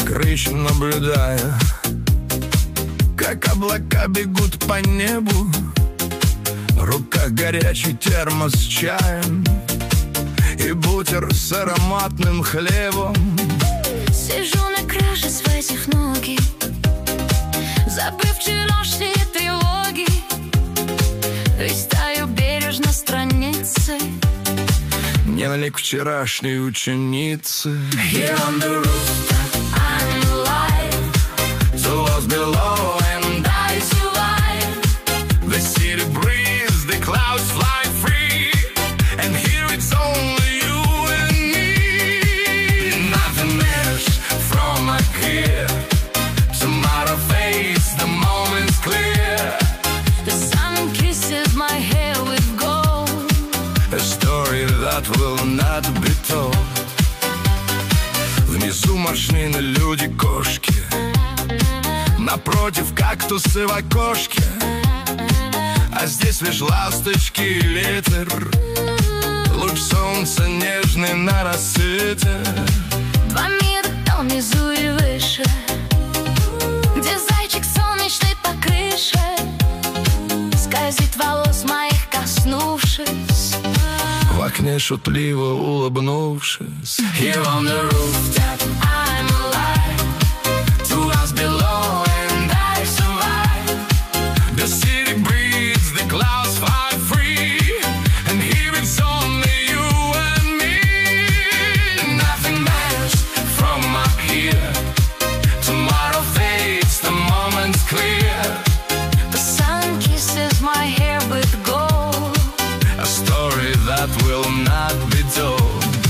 крыше наблюдая, как облака бегут по небу. В руках горячий термос с чаем и бутер с ароматным хлебом. Сижу на крыше своих ноги, забыв вчерашние тревоги, листаю бережно страницы дневник вчерашней ученицы. Here on the rooftop, I'm alive. The walls below and I survive. The city breathes, the clouds fly free, and here it's only you and me. Nothing matters from up here. Tomorrow fades, the moment's clear. The sun kisses my hair with gold. A story that will not be told. Внизу морщины, люди, кошки, напротив кактусы в окошке, а здесь лишь ласточки и ветер, луч солнца нежный на рассвете. Два мира там внизу и выше, где зайчик солнечный по крыше скользит волос моих, коснувшись, в окне шутливо улыбнувшись. Here on the rooftop, I'm alive. 2 hours below and I survive. The city breathes, the clouds fly free, and here it's only you and me. Nothing matters from up here. Tomorrow fades, the moment's clear. The sun kisses my hair with gold. A story that will not be told.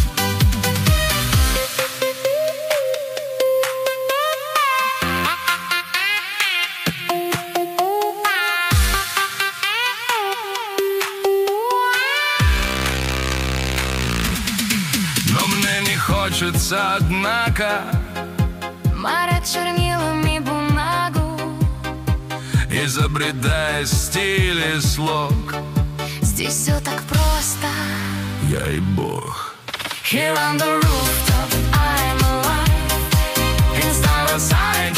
Но мне не хочется, однако, марать чернилами бумагу, изобретая стиль и слог. здесь все так просто. Я и Бог. Here on the rooftop, I'm alive. Inside outside